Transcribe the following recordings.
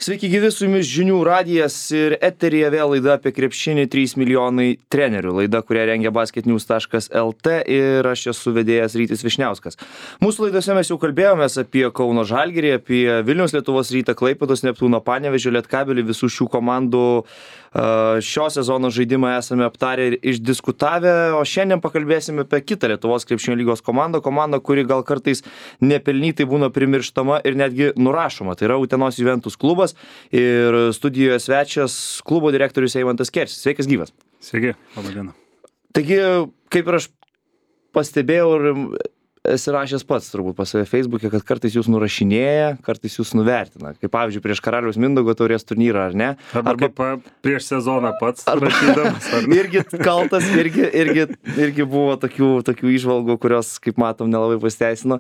Sveiki gyvi, su jumis žinių radijas ir eteryje vėl laida apie krepšinį 3 milijonai trenerių. Laida, kurią rengia basketnews.lt ir aš esu vedėjas Rytis Višniauskas. Mūsų laidose mes jau kalbėjomės apie Kauno Žalgirį, apie Vilniaus Lietuvos Rytą, Klaipėdos Neptūno, Panevėžio Lietkabelį, visų šių komandų šio sezono žaidimą esame aptarę ir išdiskutavę, o šiandien pakalbėsime apie kitą Lietuvos krepšinio lygos komandą, kuri gal kartais nepelnytai būna primirštama ir netgi nurašoma. Tai yra Utenos Juventus klubas ir studijoje svečias klubo direktorius Eimantas Kersis. Sveikas gyvas. Sveiki, laba diena. Taigi, kaip ir aš pastebėjau ir esi rašęs pats turbūt pas save Facebook'e, kad kartais jūs nurašinėja, kartais jūs nuvertina. Kaip pavyzdžiui, prieš Karaliaus Mindaugo taurės turnyrą, ar ne? Arba kaip prieš sezoną pats rašydamas, ar ne? Irgi kaltas, irgi buvo tokių įžvalgų, kurios, kaip matom, nelabai pasiteisino.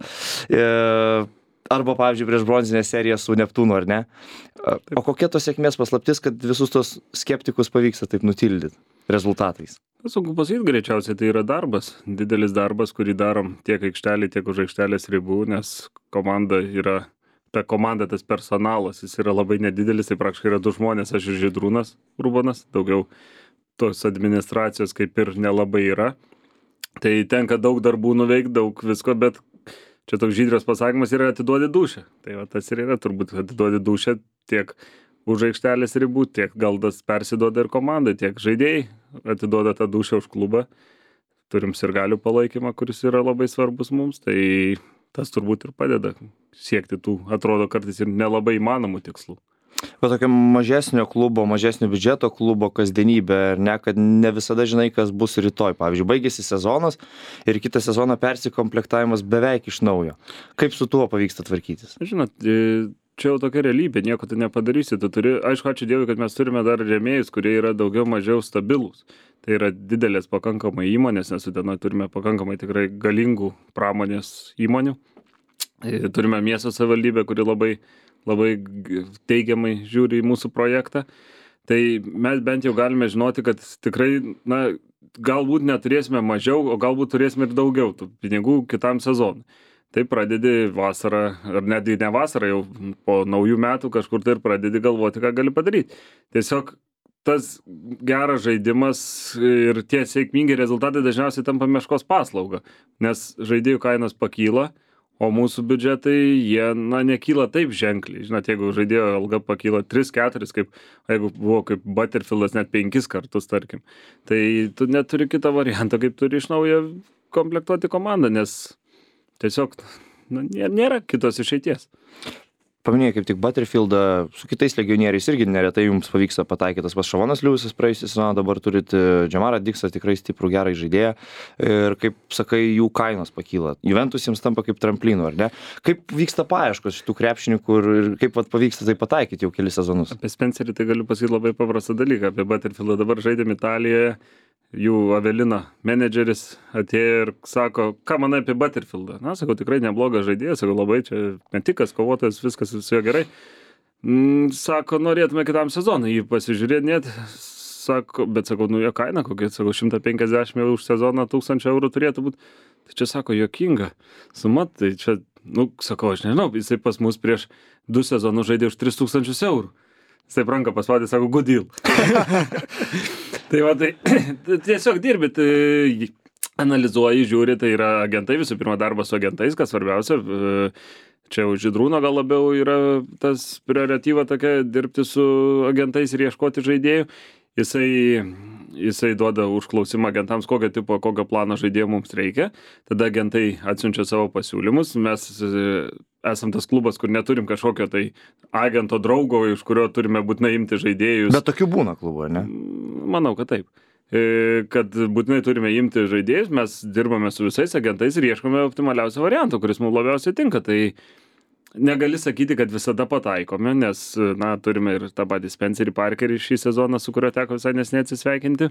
Arba, pavyzdžiui, prieš bronzinę seriją su Neptūnu, ar ne? O kokia tos sėkmės paslaptis, kad visus tos skeptikus pavyksta taip nutildyti rezultatais? Sunku pasakyti, greičiausiai tai yra darbas, didelis darbas, kurį darom tiek aikštelį, tiek už aikštelės ribų, nes ta komanda, tas personalas, jis yra labai nedidelis, tai praktiškai yra 2 žmonės, aš ir Žydrūnas Urbonas, daugiau tos administracijos kaip ir nelabai yra. Tai tenka daug darbų nuveikti, daug visko, bet čia toks Žydrios pasakymas yra atiduodi dūšią. Tai va, tas ir yra turbūt atiduodi dūšią tiek už aikštelės ribų, tiek gal tas persiduoda ir komandai, tiek žaidėjai atiduoda tą dūšią už klubą. Turim sirgalių palaikymą, kuris yra labai svarbus mums, tai tas turbūt ir padeda siekti tų, atrodo, kartais ir nelabai įmanomų tikslų. O tokio mažesnio klubo, mažesnio biudžeto klubo kasdienybė, ar ne, kad ne visada žinai, kas bus rytoj. Pavyzdžiui, baigėsi sezonas ir kitą sezoną persikomplektavimas beveik iš naujo. Kaip su tuo pavyksta tvarkytis? Žinot, čia jau tokia realybė, nieko tu nepadarysi. Tu turi, aišku, ačiū Dievui, kad mes turime dar rėmėjus, kurie yra daugiau mažiau stabilūs. Tai yra didelės pakankamai įmonės, nes Utenoje turime pakankamai tikrai galingų pramonės įmonių. Turime miesto savivaldybę, kuri labai teigiamai žiūri į mūsų projektą. Tai mes bent jau galime žinoti, kad tikrai, galbūt neturėsime mažiau, o galbūt turėsime ir daugiau tų pinigų kitam sezonui. Tai pradedi vasarą, ar netgi ne vasarą, jau po naujų metų kažkur tai ir pradedi galvoti, ką gali padaryti. Tiesiog tas geras žaidimas ir tie sėkmingi rezultatai dažniausiai tampa meškos paslauga, nes žaidėjų kainos pakyla, o mūsų biudžetai, jie, nekyla taip ženkliai. Žinot, jeigu žaidėjo alga pakyla 3-4, jeigu buvo kaip Butterfieldas net 5 kartus, tarkim, tai tu neturi kitą variantą, kaip turi iš naujo komplektuoti komandą, nes tiesiog nėra kitos išeities. Paminėjai kaip tik Butterfieldą, su kitais legionieriais irgi neretai jums pavyksta pataikyti. Tas pats Šavonas Liujisas praėjusią sezoną, dabar turite Džamarą Diksą, tikrai stiprų gerą žaidėją. Ir kaip sakai, jų kainos pakyla. Juventus jiems tampa kaip tramplynų, ar ne? Kaip vyksta paieškos šitų krepšininkų ir kaip pavyksta tai pataikyti jau kelis sezonus? Apie Spencerį tai galiu pasakyti labai paprastą dalyką. Apie Butterfieldą dabar žaidėm Italijoje. Jų Avelino menedžeris atėjo ir sako, ką manai apie Butterfieldą? Sakau, tikrai neblogas žaidėjas, sakau, labai čia metikas, kovotojas, viskas su juo gerai. Sako, norėtume kitam sezonui jį pasižiūrėti, sako, bet sakau, jo kaina kokia, sakau, 150 už sezoną 1000 eurų turėtų būti. Tai čia sako, juokinga suma, tai čia, sakau, aš nežinau, jisai pas mus prieš 2 sezonus žaidė už 3000 eurų. Jisai ranką paspaudė, sako, good deal. Tai va, tai tiesiog dirbi, tai analizuoji, žiūri, tai yra agentai, visų pirma darbas su agentais, kas svarbiausia. Čia jau Žydrūno gal labiau yra tas prioritetyva tokia, dirbti su agentais ir ieškoti žaidėjų. Jisai duoda užklausimą agentams, kokio plano žaidėjų mums reikia. Tada agentai atsiunčia savo pasiūlymus. Mes esam tas klubas, kur neturim kažkokio tai agento draugo, iš kurio turime būtinai imti žaidėjus. Bet tokių būna klubų, ar ne? Manau, kad taip. Kad būtinai turime imti žaidėjus, mes dirbame su visais agentais ir ieškome optimaliausio varianto, kuris mums labiausiai tinka. Tai negali sakyti, kad visada pataikome, nes, turime ir tą patį Spencerį Parkerį šį sezoną, su kurio teko visai neseniai atsisveikinti.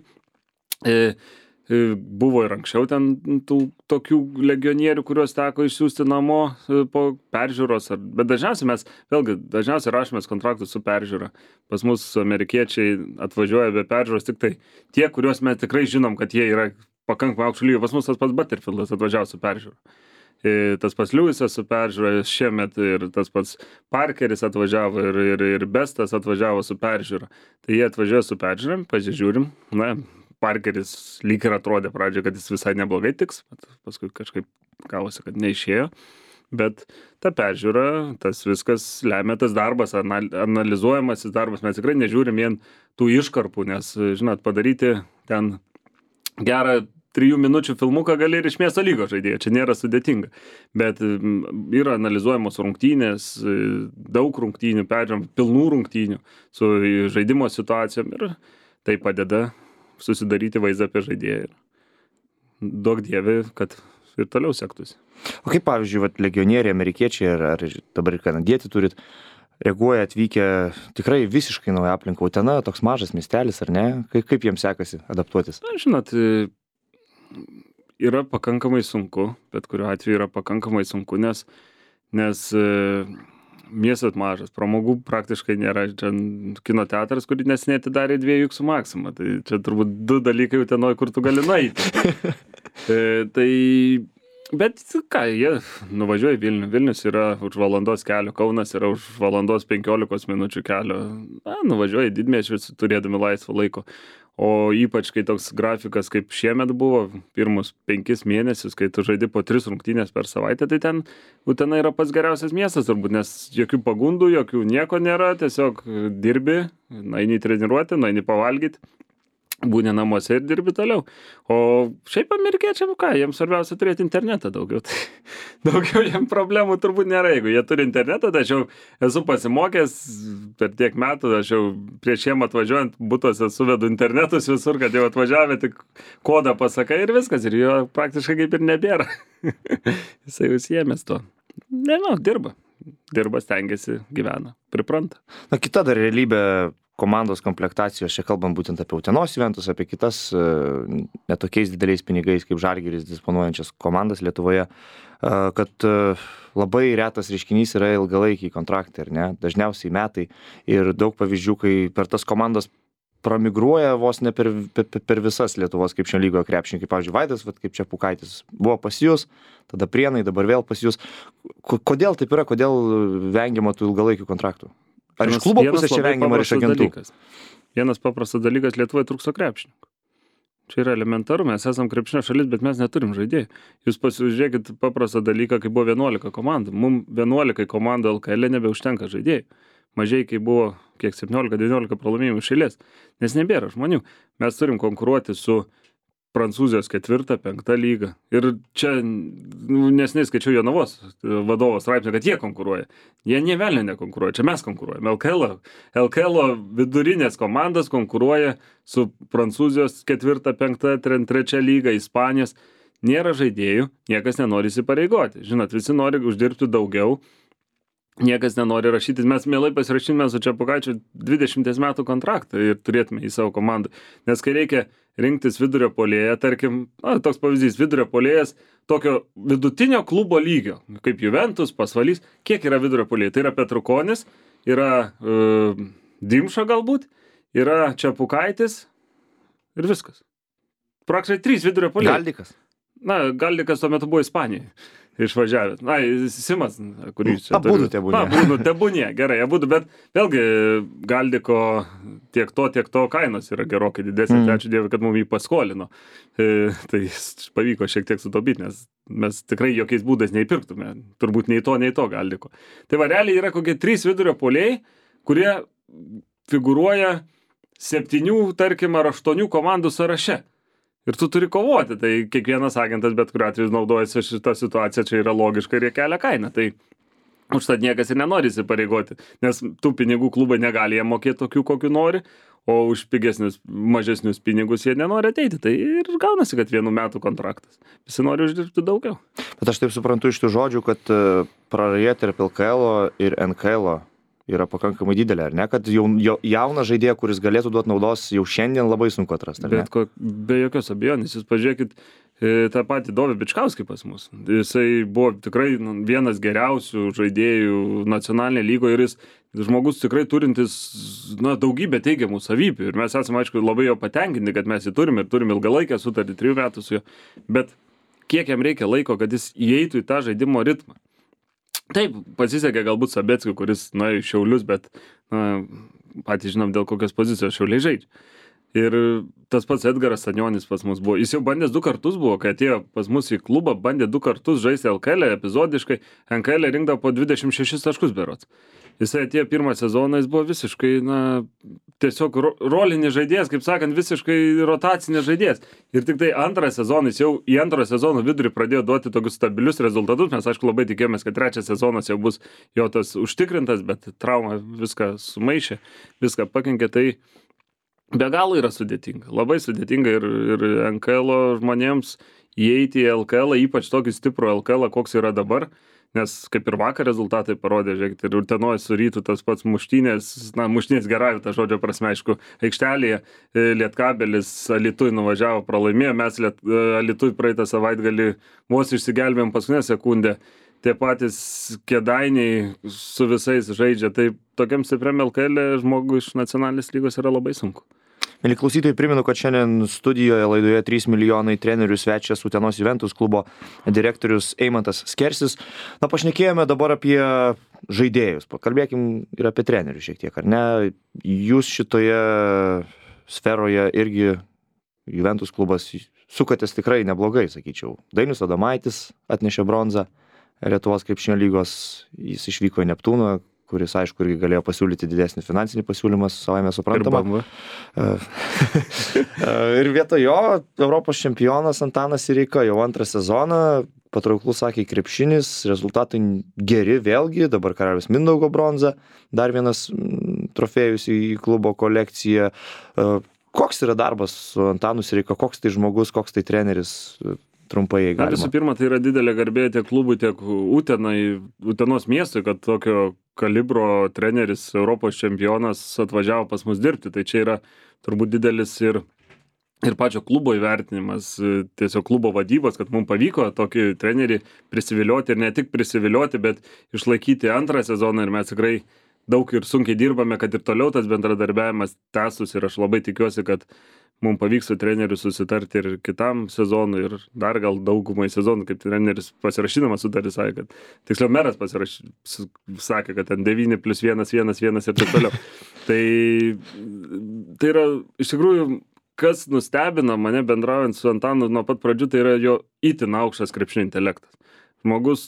Buvo ir anksčiau ten tų tokių legionierių, kuriuos teko išsiųsti namo po peržiūros, bet dažniausiai rašomės kontraktus su peržiūra. Pas mus amerikiečiai atvažiuoja be peržiūros tik tai tie, kuriuos mes tikrai žinom, kad jie yra pakankamai aukščio lygio. Pas mus tas pats Butterfieldas atvažiavo su peržiūra. tas pats Liujisas su peržiūra šiemet ir tas pats Parkeris atvažiavo ir Bestas atvažiavo su peržiūra. Tai jie atvažiuoja su peržiūram, pasižiūrim, na, Parkeris lyg ir atrodė pradžioje, kad jis visai neblogai tiks, bet paskui kažkaip gavosi, kad neišėjo. Bet ta peržiūra, tas viskas lemia tas darbas, analizuojamasis darbas. Mes tikrai nežiūrim vien tų iškarpų, nes, žinot, padaryti ten gerą 3 minučių filmuką gali ir iš miesto lygos žaidėjo, čia nėra sudėtinga. Bet yra analizuojamos rungtynės, daug rungtynių, peržiūrim, pilnų rungtynių su žaidimo situacijom ir tai padeda susidaryti vaizdą apie žaidėją. Duok Dieve, kad ir toliau sektųsi. O kaip, pavyzdžiui, legionieriai, amerikiečiai ar dabar ir kanadietį turit, reaguoja atvykę tikrai visiškai naują aplinką, Utena, toks mažas miestelis, ar ne? Kaip jiems sekasi adaptuotis? Na, žinot, yra pakankamai sunku, bet kuriuo atveju yra pakankamai sunku, nes miestas mažas, pramogų praktiškai nėra. Čia kino teatras, kurį neseniai atidarė 2 Juksų Maxima, tai čia turbūt 2 dalykai Utenoje, kur tu gali nueiti. Bet ką, jie nuvažiuoja į Vilnių. Vilnius yra už valandos kelio, Kaunas yra už valandos 15 minučių kelio. Na, nuvažiuoja į didmiesčius, turėdami laisvo laiko. O ypač, kai toks grafikas kaip šiemet buvo, pirmus 5 mėnesius, kai tu žaidi po 3 rungtynės per savaitę, tai ten Utena yra pats geriausias miestas turbūt, nes jokių pagundų, jokių nieko nėra, tiesiog dirbi, eini treniruoti, eini pavalgyti. Būni namuose ir dirbi toliau. O šiaip amerikiečiam ką, jiems svarbiausia turėti internetą daugiau. Tai daugiau jiems problemų turbūt nėra, jeigu jie turi internetą, tai aš jau esu pasimokęs per tiek metų, aš jau prieš jiem atvažiuojant butuose suvedu internetus visur, kad jau atvažiavę tik kodą pasakai ir viskas, ir jo praktiškai kaip ir nebėra. Jisai užsiėmęs to. Nežinau, dirba, stengiasi, gyvena, pripranta. Na, kita dar realybė komandos komplektacijos, čia kalbam būtent apie Utenos Juventus, apie kitas netokiais dideliais pinigais kaip Žalgiris disponuojančias komandas Lietuvoje, kad labai retas reiškinys yra ilgalaikiai kontraktai, ar ne? Dažniausiai metai ir daug pavyzdžių, kai per tas komandas pramigruoja vos ne per visas Lietuvos kaip šiandien lygoje krepšininkai. Pavyzdžiui, Vaidas, kaip čia Pukaitis, buvo pas jūs, tada Prienai, dabar vėl pas jūs. Kodėl taip yra, kodėl vengiama tų ilgalaikių kontraktų? Ar iš klubo pusės čia vengiama, ar iš agentų? Vienas paprastas dalykas, Lietuvoje trūksta krepšininkų. Čia yra elementaru, mes esam krepšinio šalis, bet mes neturim žaidėjų. Jūs pasižiūrėkit paprastą dalyką, kai buvo 11 komandų. Mums 11 komandų LKL nebeužtenka žaidėjų. Mažiai, kai buvo kiek 17-19 pralaimėjimų iš eilės, nes nebėra žmonių. Mes turim konkuruoti su Prancūzijos 4-5 lyga. Ir čia, neseniai skaičiau Jonavos vadovo straipsnį, kad jie konkuruoja. Jie nė velnio nekonkuruoja, čia mes konkuruojame. LKL vidurinės komandas konkuruoja su Prancūzijos 4-5-3 lyga, Ispanijos. Nėra žaidėjų, niekas nenori įsipareigoti. Žinot, visi nori uždirbti daugiau. Niekas nenori rašyti, mes mielai pasirašytume su Čepukaičiu 20 metų kontraktą ir turėtume į savo komandą. Nes kai reikia rinktis vidurio puolėją, tarkim, toks pavyzdys, vidurio puolėjas tokio vidutinio klubo lygio, kaip Juventus, Pasvalys, kiek yra vidurio puolėjai? Tai yra Petrukonis, yra Dimša galbūt, yra Čepukaitis ir viskas. Praktiškai 3 vidurio puolėjai. Galdikas. Na, Galdikas tuo metu buvo Ispanijoje. Išvažiavęs. Na, Simas, kurį čia turiu. Abudu tebūnie, gerai, abudu, bet vėlgi Galdiko tiek to kainos yra gerokai didesnė, tai ačiū Dievui, kad mums jį paskolino. Tai pavyko šiek tiek sutaupyti, nes mes tikrai jokiais būdais neįpirktume, turbūt nei to Galdiko. Tai va, realiai yra kokie 3 vidurio puolėjai, kurie figūruoja 7, tarkim, ar 8 komandų sąraše. Ir tu turi kovoti, tai kiekvienas agentas bet kuriuo atveju naudojasi šitą situaciją, čia yra logiška ir jie kelia kainą. Tai užtat niekas ir nenori įsipareigoti, nes tų pinigų klubai negali jie mokėti tokių, kokių nori, o už pigesnius, mažesnius pinigus jie nenori ateiti. Tai ir gaunasi, kad 1 metų kontraktas. Visi nori uždirbti daugiau. Bet aš taip suprantu iš tų žodžių, kad praraja tarp LKL ir NKL yra pakankamai didelė, ar ne? Kad jauną žaidėją, kuris galėtų duoti naudos, jau šiandien labai sunku atrasti, ar ne? Be jokios abejonės. Jūs pažiūrėkit tą patį Dovį Bičkauskį pas mus. Jisai buvo tikrai vienas geriausių žaidėjų nacionalinėje lygoje ir jis žmogus tikrai turintis daugybę teigiamų savybių. Ir mes esame, aišku, labai jo patenkinti, kad mes jį turim ir turim ilgalaikę sutartį 3 metų su juo. Bet kiek jam reikia laiko, kad jis įeitų į tą žaidimo ritmą. Taip, pasisekė galbūt Sabetskiui, kuris nuėjo į Šiaulius, bet patys žinom, dėl kokios pozicijos Šiauliai žaidžia. Ir tas pats Edgaras Stanionis pas mus buvo. Jis jau bandęs 2 kartus buvo, kai atėjo pas mus į klubą, bandė 2 kartus žaisti LKL epizodiškai, NKL rinkdavo po 26 taškus berods. Jisai atėjo 1 sezoną, jis buvo visiškai, tiesiog rolinis žaidėjas, kaip sakant, visiškai rotacinės žaidėjas. Ir tik tai 2 sezoną, jis jau į 2 sezono vidurį pradėjo duoti tokius stabilius rezultatus. Mes, aišku, labai tikėjomės, kad 3 sezonas jau bus jo tas užtikrintas, bet trauma viską sumaišė, viską pakenkė. Tai be galo yra sudėtinga, labai sudėtinga ir NKL žmonėms įeiti į LKL, ypač tokį stiprų LKL, koks yra dabar. Nes kaip ir vakar rezultatai parodė, žiūrėkit, ir Utenoj su Rytu tas pats muštynės gerąją tą žodžio prasme, aišku, aikštelėje Lietkabelis Alytui nuvažiavo, pralaimėjo, mes Alytui praeitą savaitgalį vos išsigelbėjom paskutinę sekundę, tie patys Kėdainiai su visais žaidžia, tai tokiam stipriam LKL žmogui iš nacionalinės lygos yra labai sunku. Mieli klausytojai, primenu, kad šiandien studijoje laidoje 3 milijonai trenerių svečias Utenos Juventus klubo direktorius Eimantas Skersis. Pašnekėjome dabar apie žaidėjus, pakalbėkim ir apie trenerius šiek tiek, ar ne? Jūs šitoje sferoje irgi Juventus klubas sukatės tikrai neblogai, sakyčiau. Dainius Adomaitis atnešė bronzą Lietuvos krepšinio lygos, jis išvyko į Neptūną, kuris, aišku, irgi galėjo pasiūlyti didesnį finansinį pasiūlymą, savaime suprantama. Ir vietoj jo Europos čempionas Antanas Sireika jau 2 sezoną, patrauklus, sakė, krepšinis, rezultatai geri vėlgi, dabar Karaliaus Mindaugo bronza, dar vienas trofėjus į klubo kolekciją. Koks yra darbas su Antanu Sireika, koks tai žmogus, koks tai treneris? Trumpai galima. Visų pirma, tai yra didelė garbė tiek klubui, tiek Utenos miestui, kad tokio kalibro treneris, Europos čempionas atvažiavo pas mus dirbti. Tai čia yra turbūt didelis ir pačio klubo įvertinimas, tiesiog klubo vadybos, kad mums pavyko tokį trenerį prisivilioti ir ne tik prisivilioti, bet išlaikyti 2 sezoną ir mes tikrai daug ir sunkiai dirbame, kad ir toliau tas bendradarbiavimas tęstųsi ir aš labai tikiuosi, kad mums pavyks su treneriu susitarti ir kitam sezonui ir dar gal daugumai sezonų, kaip treneris pasirašydamas sutartį sakė, kad tiksliau meras sakė, kad ten 9+1, 1, 1 ir taip toliau. Tai yra iš tikrųjų, kas nustebino mane bendraujant su Antanu nuo pat pradžių, tai yra jo itin aukštas krepšinio intelektas. Žmogus,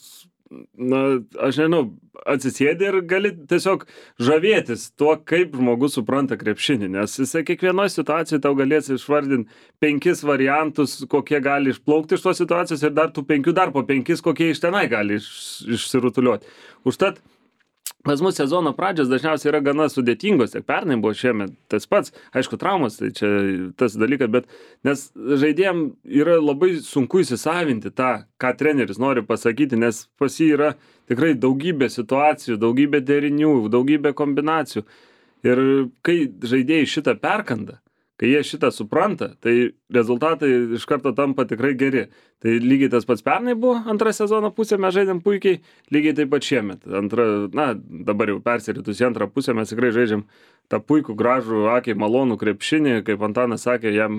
aš nežinau, atsisėdi ir gali tiesiog žavėtis tuo, kaip žmogus supranta krepšinį, nes jisai kiekvienoje situacijoje tau galės išvardinti 5 variantus, kokie gali išplaukti iš tos situacijos ir dar tų 5, dar po 5, kokie iš tenai gali išsirutuliuoti. Užtat pas mus sezono pradžios dažniausiai yra gana sudėtingos, tiek pernai buvo šiemet tas pats, aišku, traumas, tai čia tas dalykas, bet nes žaidėjam yra labai sunku įsisavinti tą, ką treneris nori pasakyti, nes pas jį yra tikrai daugybė situacijų, daugybė derinių, daugybė kombinacijų. Ir kai žaidėjai šitą perkanda, kai jie šitą supranta, tai rezultatai iš karto tampa tikrai geri. Tai lygiai tas pats pernai buvo, 2 sezono pusė mes žaidėm puikiai, lygiai taip pat šiemet. Dabar jau persiritus į 2 pusę mes tikrai žaidžiam tą puikų, gražų, akiai malonų krepšinį, kaip Antanas sakė, jam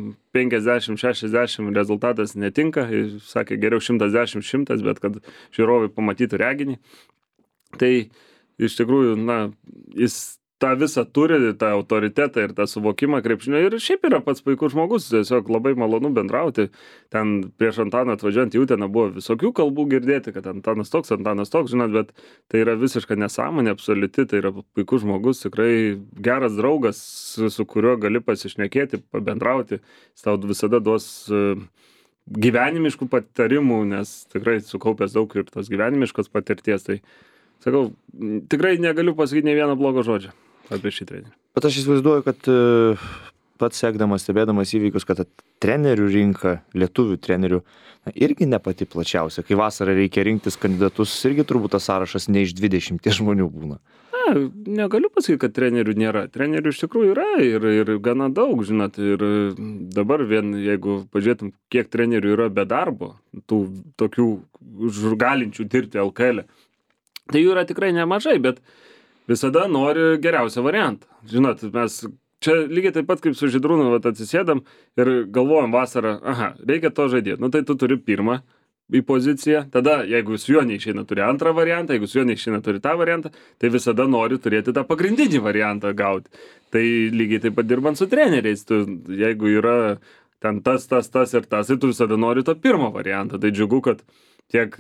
50-60 rezultatas netinka, jis sakė geriau 110-100, bet kad žiūrovai pamatytų reginį. Tai iš tikrųjų, jis tą visą turi, tą autoritetą ir tą suvokimą krepšinio ir šiaip yra pats puikus žmogus, tiesiog labai malonu bendrauti. Ten prieš Antaną atvažiuojant į Uteną buvo visokių kalbų girdėti, kad Antanas toks, žinot, bet tai yra visiška nesąmonė, absoliuti, tai yra puikus žmogus, tikrai geras draugas, su kuriuo gali pasišnekėti, pabendrauti, jis tau visada duos gyvenimiškų patarimų, nes tikrai sukaupęs daug ir tos gyvenimiškos patirties, tai sakau, tikrai negaliu pasakyti nei vieno blogo žodžio apie šį trenerį. Bet aš įsivaizduoju, kad pats sekdamas, stebėdamas įvykius, kad trenerių rinka, lietuvių trenerių, irgi ne pati plačiausia. Kai vasarą reikia rinktis kandidatus, irgi turbūt tas sąrašas ne iš 20 žmonių būna. Negaliu pasakyti, kad trenerių nėra. Trenerių iš tikrųjų yra ir gana daug, žinot. Ir dabar jeigu pažiūrėtum, kiek trenerių yra be darbo, tų tokių galinčių dirbti LKL, tai jų yra tikrai nemažai, bet visada nori geriausią variantą. Žinot, mes čia lygiai taip pat kaip su Žydrūnu atsisėdam ir galvojam vasarą, reikia to žaidėjo. Tai tu turi pirmą, į poziciją, tada jeigu su juo neišeina turi antrą variantą, jeigu su juo neišeina turi tą variantą, tai visada nori turėti tą pagrindinį variantą gauti. Tai lygiai taip pat dirbant su treneriais, jeigu yra ten tas ir tas, tai tu visada nori to pirmo variantą. Tai džiugu, kad tiek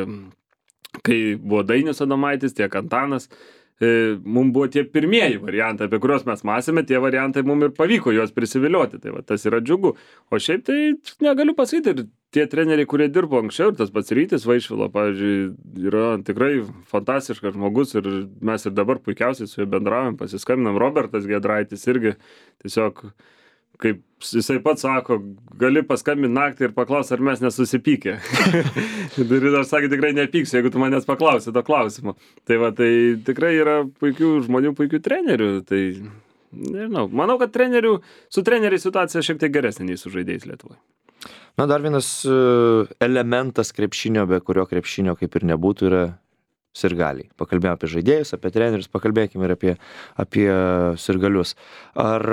kai buvo Dainius Adomaitis, tiek Antanas, mums buvo tie pirmieji variantai, apie kuriuos mes mąstėme, tie variantai mums ir pavyko juos prisivilioti, tai va, tas yra džiugu. O šiaip tai negaliu pasakyti, ir tie treneriai, kurie dirbo anksčiau, ir tas pats Rytis Vaišvila, pavyzdžiui, yra tikrai fantastiškas žmogus ir mes ir dabar puikiausiai su juo bendraujam, pasiskambinam. Robertas Giedraitis irgi tiesiog, kaip jisai pats sako, gali paskambinti naktį ir paklausti, ar mes nesusipykę. Ir aš sakė, tikrai nepyksiu, jeigu tu manęs paklausi to klausimo. Tai va, tai tikrai yra puikių žmonių, puikių trenerių. Tai, nežinau, manau, kad su treneriais situacija šiek tiek geresnė nei su žaidėjais Lietuvoje. Na, dar vienas elementas krepšinio, be kurio krepšinio kaip ir nebūtų, yra sirgaliai. Pakalbėjome apie žaidėjus, apie trenerius, pakalbėkime ir apie sirgalius. Ar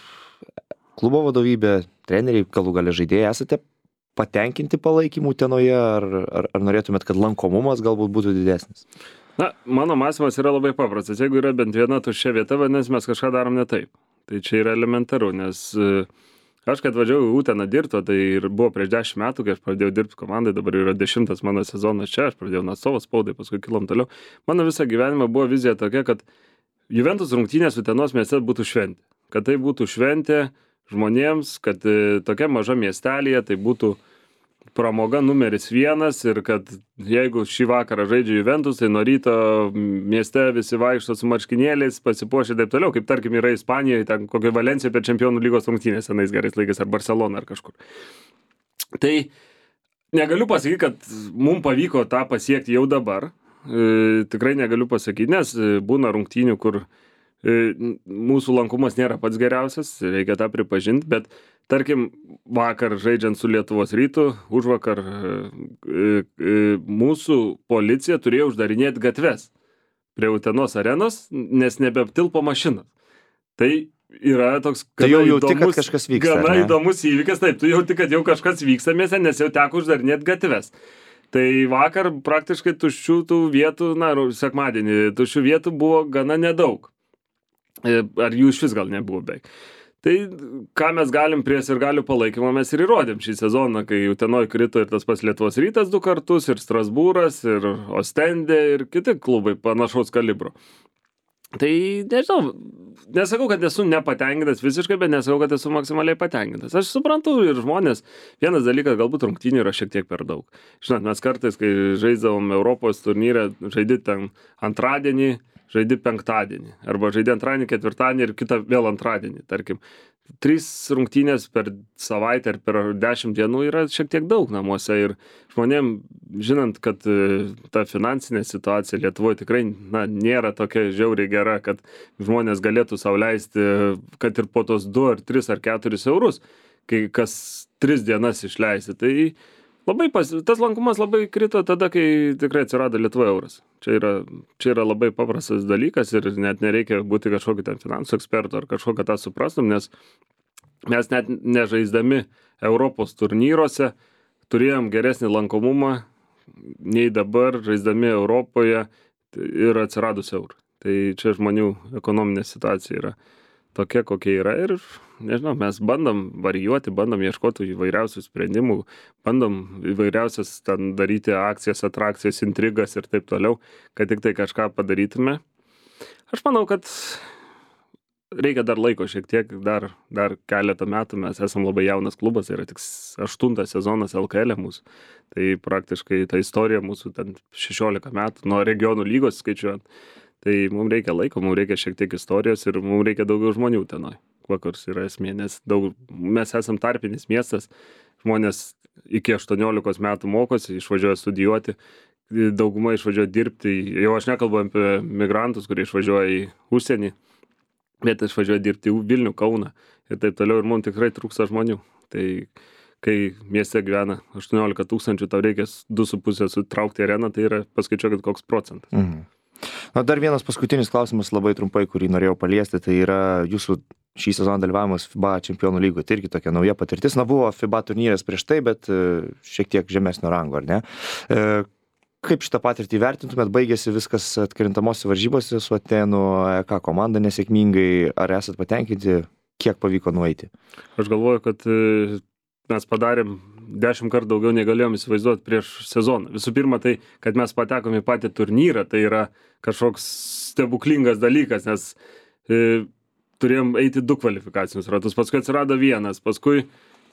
klubo vadovybė, treneriai, galų gale žaidėjai, esate patenkinti palaikymu Utenoje, ar norėtumėt, kad lankomumas galbūt būtų didesnis? Na, mano mąstymas yra labai paprastas. Jeigu yra bent viena tuščia vieta, vadinasi, mes kažką darom ne taip. Tai čia yra elementaru, nes aš, kai atvažiavau į Uteną dirbti, tai ir buvo prieš 10 metų, kai aš pradėjau dirbti komandai, dabar yra 10 mano sezonas čia, aš pradėjau nuo savo spaudai, paskui kilom toliau. Mano visą gyvenimą buvo vizija tokia, kad Juventus rungtynės Utenos mieste būtų šventė. Kad tai būtų šventė žmonėms, kad tokia maža miestelėje tai būtų pramoga numeris 1 ir kad jeigu šį vakarą žaidžia Juventus, tai nuo ryto mieste visi vaikšto su marškinėliais, pasipuošę taip toliau, kaip tarkim yra Ispanijoje, ten kokia Valencija per Čempionų lygos rungtynės senais gerais laikais, ar Barcelona, ar kažkur. Tai negaliu pasakyti, kad mums pavyko tą pasiekti jau dabar. Tikrai negaliu pasakyti, nes būna rungtynių, kur mūsų lankumas nėra pats geriausias, reikia tą pripažinti, bet tarkim, vakar žaidžiant su Lietuvos Rytu, užvakar mūsų policija turėjo uždarinėti gatves prie Utenos arenos, nes nebeaptilpo mašinas. Tai yra toks gana įdomus įvykis, taip, tu jauti, kad jau kažkas vyksta mieste, nes jau teko uždarinėti gatves. Tai vakar praktiškai tuščių tų vietų, sekmadienį tuščių vietų buvo gana nedaug. Ar jų iš vis gal nebuvo beveik. Tai ką mes galim prie sirgalių palaikymo mes ir įrodėm šį sezoną, kai Utenoj krito ir tas pats Lietuvos Rytas 2 kartus, ir Strasbūras, ir Ostendė, ir kiti klubai panašaus kalibro. Tai nežinau, nesakau, kad esu nepatenkintas visiškai, bet nesakau, kad esu maksimaliai patenkintas. Aš suprantu ir žmonės, vienas dalykas, galbūt rungtynių yra šiek tiek per daug. Žinot, mes kartais, kai žaisdavom Europos turnyrę, žaidė ten antradienį, žaidė penktadienį, arba žaidė antradienį, ketvirtadienį ir kitą vėl antradienį, tarkim. 3 rungtynės per savaitę ar per 10 dienų yra šiek tiek daug namuose ir žmonėm, žinant, kad ta finansinė situacija Lietuvoje tikrai nėra tokia žiauriai gera, kad žmonės galėtų sau leisti, kad ir po tos 2 ar 3 ar 4 eurus, kai kas 3 dienas išleisti. Tai tas lankumas labai krito tada, kai tikrai atsirado Lietuvoje euras. Čia yra labai paprastas dalykas ir net nereikia būti kažkokiu ten finansų ekspertu ar kažkokią tą suprastum, nes mes net nežaisdami Europos turnyruose turėjom geresnį lankomumą nei dabar žaisdami Europoje ir atsiradus eurų. Tai čia žmonių ekonominė situacija yra tokia, kokia yra ir, nežinau, mes bandom varijuoti, bandom ieškoti įvairiausių sprendimų, bandom įvairiausias ten daryti akcijas, atrakcijas, intrigas ir taip toliau, kad tik tai kažką padarytume. Aš manau, kad reikia dar laiko šiek tiek, dar keletą metų, mes esam labai jaunas klubas, yra tik 8 sezonas LKL mūsų, tai praktiškai ta istorija mūsų ten 16 metų, nuo regionų lygos skaičiuojant. Tai mums reikia laiko, mums reikia šiek tiek istorijos ir mums reikia daugiau žmonių tenoj. Kokios yra esmė, nes mes esam tarpinis miestas, žmonės iki 18 metų mokosi, išvažiuoja studijuoti, dauguma išvažiuoja dirbti, jau aš nekalbu apie migrantus, kurie išvažiuoja į užsienį, bet išvažiuoja dirbti į Vilnių, Kauną ir taip toliau, ir mums tikrai trūksta žmonių. Tai kai mieste gyvena 18 000, tau reikia 2,5 sutraukti areną, tai yra, paskaičiuokit, koks procentas. Na, dar vienas paskutinis klausimas labai trumpai, kurį norėjau paliesti, tai yra jūsų šį sezoną dalyvavimas FIBA čempionų lygoje, tai irgi tokia nauja patirtis. Na, buvo FIBA turnyras prieš tai, bet šiek tiek žemesnio rango, ar ne? Kaip šitą patirtį vertintumėt, baigėsi viskas atkrintamose varžybose su Atėnų EK komanda nesėkmingai, ar esat patenkinti, kiek pavyko nueiti? Aš galvoju, kad mes padarėm 10 kartų daugiau negalėjom įsivaizduoti prieš sezoną. Visų pirma, tai, kad mes patekom į patį turnyrą, tai yra kažkoks stebuklingas dalykas, nes turėjom eiti 2 kvalifikacinius ratus, paskui atsirado vienas, paskui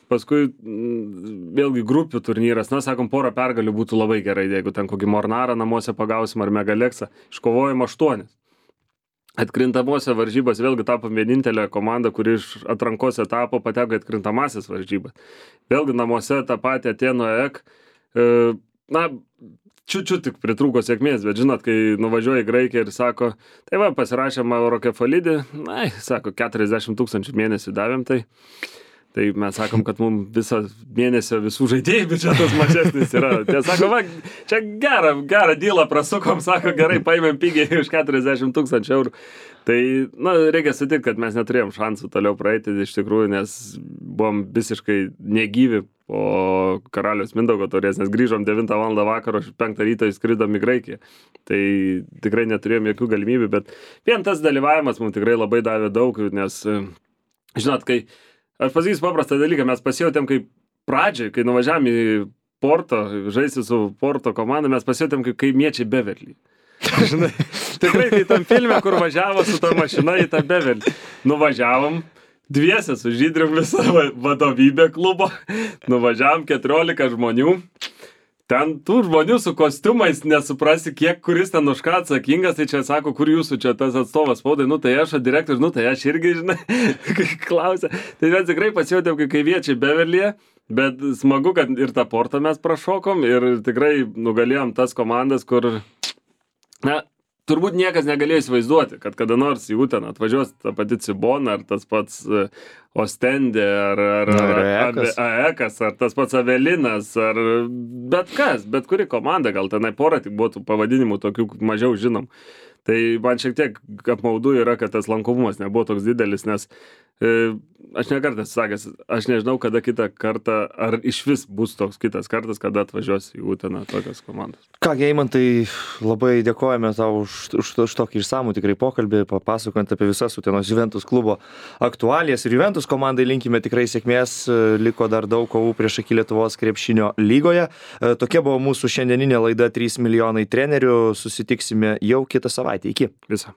vėlgi grupių turnyras, na, sakom, porą pergalių būtų labai gerai, jeigu ten kokį Mornarą namuose pagausim ar Megaleksą, iškovojom 8. Atkrintamose varžybas vėlgi tapom vienintelė komanda, kuri iš atrankos etapo pateko į atkrintamasis varžybas. Vėlgi namuose tą patį Atėnų EK, na, čiut tik pritrūko sėkmės, bet žinot, kai nuvažiuoja į Graikiją ir sako, tai va, pasirašėm eurokefalidį, na, sako, 40 000 mėnesį davėm, tai mes sakom, kad mums visą mėnesio visų žaidėjų biudžetas mažesnis yra. Tie sako, va, čia gerą dylą prasukom, sako, gerai, paėmėm pigiai už 40 000 eurų. Tai, na, reikia sutikti, kad mes neturėjom šansų toliau praeiti iš tikrųjų, nes buvom visiškai negyvi po Karaliaus Mindaugo taurės, nes grįžom 9 val. Vakaro, 5 ryto įskridom į Graikiją. Tai tikrai neturėjom jokių galimybių, bet vien tas dalyvavimas mums tikrai labai davė daug, nes, žinot, aš pasakysiu paprastą dalyką, mes pasijautėm kaip pradžiai, kai nuvažiavom į Porto, žaisti su Porto komanda, mes pasijautėm kaip kaimiečiai Beverly. Žinai, tikrai tai tam filme, kur važiavo su ta mašina į tą Beverly. Nuvažiavom, dviese su Žydrium visą vadovybę klubo, nuvažiavom 14 žmonių. Ten tų žmonių su kostiumais nesuprasi, kiek kuris ten už ką atsakingas, tai čia sako, kur jūsų čia tas atstovas spaudai, nu tai aš, direktorius, nu tai aš irgi, žinai, klausia. Tai mes tikrai pasijautėm kaip kaimiečiai Beverlyje, bet smagu, kad ir tą Portą mes prašokom ir tikrai nugalėjom tas komandas, kur, na, turbūt niekas negalėjo įsivaizduoti, kad kada nors į Uteną atvažiuos ta pati Cibona, ar tas pats Ostendė, ar AEKas, ar tas pats Avelinas, ar bet kas, bet kuri komanda, gal tenai porą tik būtų pavadinimų tokių mažiau žinom. Tai man šiek tiek apmaudu yra, kad tas lankomumas nebuvo toks didelis, nes aš ne kartą sakęs, aš nežinau, kada kitą kartą, ar iš vis bus toks kitas kartas, kada atvažiuos į Uteną tokios komandos. Kągi, Eimantai, labai dėkojame tau už tokį išsamų tikrai pokalbį, papasakojant apie visas Utenos Juventus klubo aktualijas ir Juventus komandai linkime tikrai sėkmės, liko dar daug kovų prieš akį Lietuvos krepšinio lygoje. Tokia buvo mūsų šiandieninė laida 3 milijonai trenerių, susitiksime jau kitą savaitę. Iki. Visą.